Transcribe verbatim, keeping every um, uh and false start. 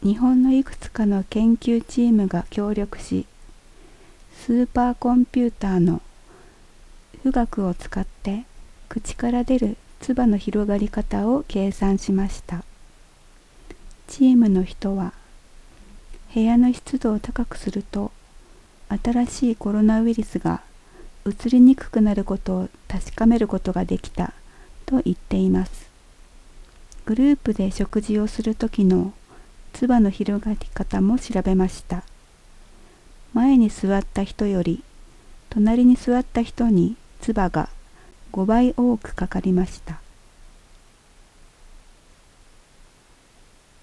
日本のいくつかの研究チームが協力し、スーパーコンピューターの富岳を使って口から出る唾の広がり方を計算しました。チームの人は、部屋の湿度を高くすると、新しいコロナウイルスが移りにくくなることを確かめることができたと言っています。グループで食事をするときの唾の広がり方も調べました。前に座った人より隣に座った人に唾がごばい多くかかりました。